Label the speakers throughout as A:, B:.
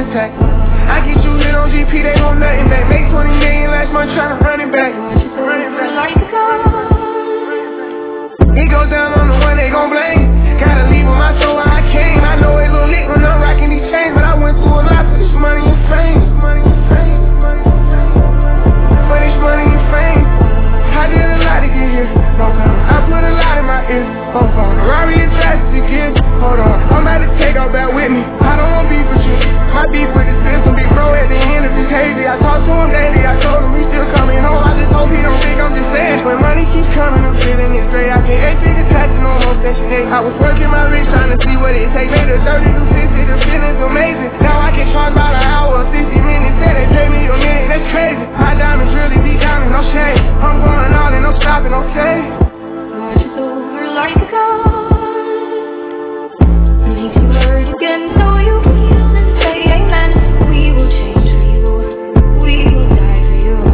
A: intact. I get you hit on GP, they gon' nothing back. Make 20 million last month tryna run it back. It goes down on the one they gon' blame. Gotta leave with my soul where I came. I know it look lit when I'm rocking these chains, but I went through a lot for this money and fame. For this money and fame, I did a lot to get here. I put a lot in my ears. Ferrari is fast to give. Hold on, I'm about to take off back with me. I don't want beef with you. My beef with the system, big bro at the end of his hazy. I talked to him daily, I told him we still coming home. I just hope he don't think I'm just saying. When money keeps coming, I'm feeling it great. I can't 8 figures attaching on home section 8. I was working my wrist trying to see what it takes. Made a 30 to 60, the feeling's amazing. Now I can charge by the hour, 60 minutes. Say they pay me a minute, that's crazy. My diamonds really be diamonds, no shade. I'm going all in, no stopping, okay?
B: Watch is over like a god. Makes you hurt again, so you feel and say amen. We will change for you, we will die for you.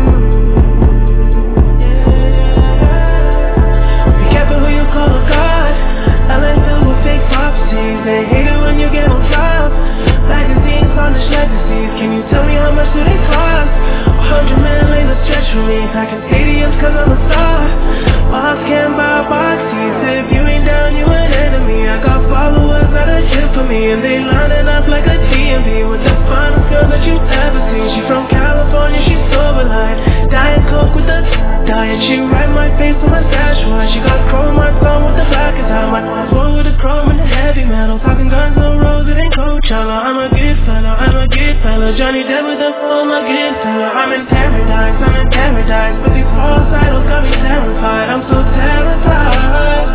C: Be careful who you call a god. LA filled with fake prophecies. They hate it when you get on top. Magazines on the legacies. Can you tell me how much do they cost? 100 million laid a stretch for me. Packing stadiums cause I'm a star. Boss can't buy a box seats. If you ain't down, you an enemy. I got followers that are here for me, and they lining up like a TMB with the finest girl that you've ever seen. She from California, she's sober light. Diet Coke with the diet. She write my face on my dash line. She got chrome marks on with the black and tie. My one with the chrome and the heavy metal. Talking guns on roads, it ain't Coachella. I'm a good fella, I'm a good fella. Johnny Depp with the phone, I'm a good fella. I'm in paradise, but these false idols got me terrified. I'm so terrified.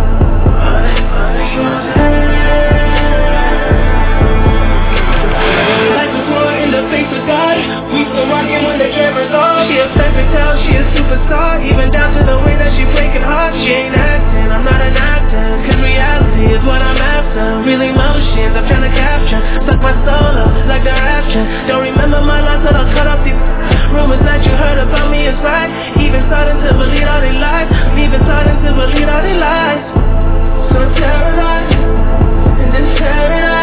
C: Like a sword in the face of God. We still rockin' when the camera's off. She a perfect tell, she a superstar. Even down to the way that she breaking hearts. She ain't acting, I'm not an actor. Cause reality is what I'm after. Real emotions I'm trying to capture. Suck my soul up like the rapture. Don't remember my lines till I cut off these rumors that you heard about me is right. Even starting to believe all they lies. Even starting to believe all they lies. So terrorized in this paradise.